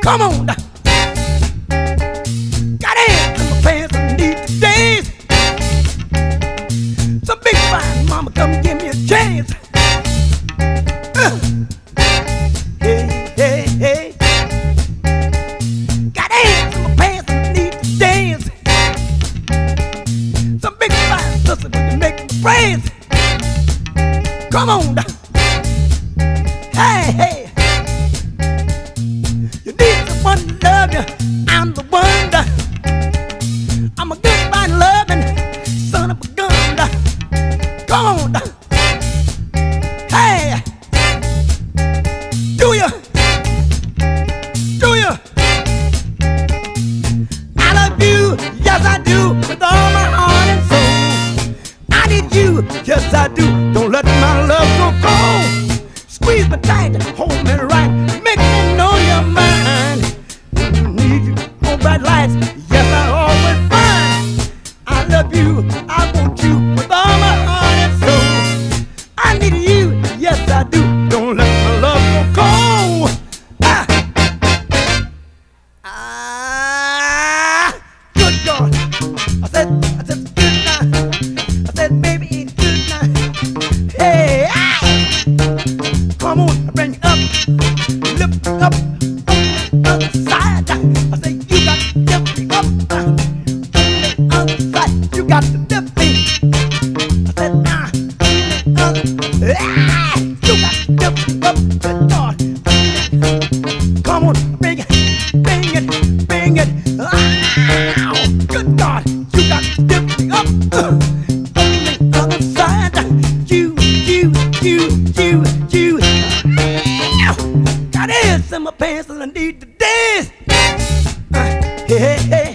Come on down. Got hands in my pants underneath the dance. Some big fine mama, come give me a chance. Hey, hey, hey. Got hands in my pants underneath the dance. Some big fine sister, would you make me praise? Come on down. Hey, hey. You need someone to love you. I'm the one. I'm a good, fine, loving son of a gun. Come on. Hey. Do you? Do you? I love you. Yes, I do. With all my heart and soul. I need you. Yes, I do. Don't let my love go cold. Squeeze me tight, hold me right, make me know you're mine. Need you, no bright lights, yes, I always find. I love you, I want you with all my heart and soul. I need you, yes, I do. Don't let my love go cold. Good God. I said, good night. I said, baby, it's good night. Hey, come on, I bring it up, lift it up on the other side. I say you got to lift me up on the other side. You got to lift me. I said on the other. You got to lift me up, good Lord. Come on, bring it, bring it, bring it. Good God, you got to lift me up on the other side. You. Got hands in my pants and I need to dance. Hey, hey, hey.